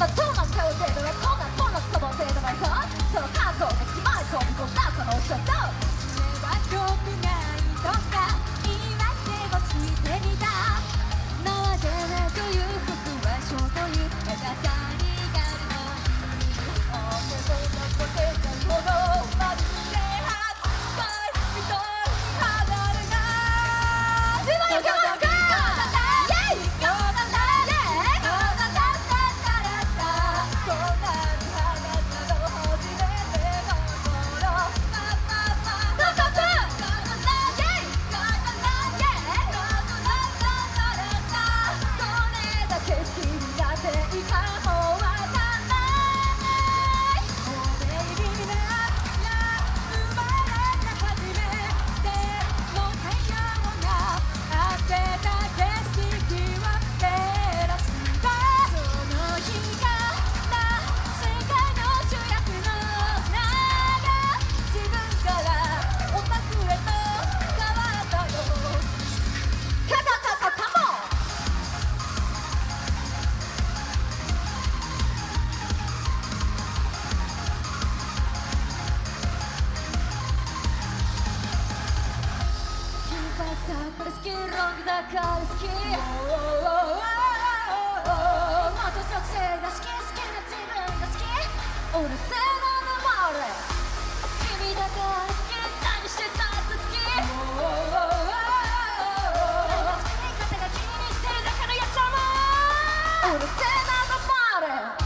まどうなっておいてどれこんなこんなくそぼってどれかその関東の隙間に飛び込んだその人と俺は良くないとか言い訳をしてみたなぜなという服はショートに描かりがるのにあけそんなことでちゃうほどまるで初恋みたいに離れない自分いけますかこれ好きロングだから好きもっと属性が好き好きな自分が好きうるせえな黙れ君だから好き何してたって好き作り方が気にしてるだけのやつはもううるせえな黙れ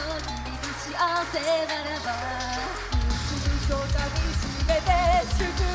幸せならばいつ人かみしめて祝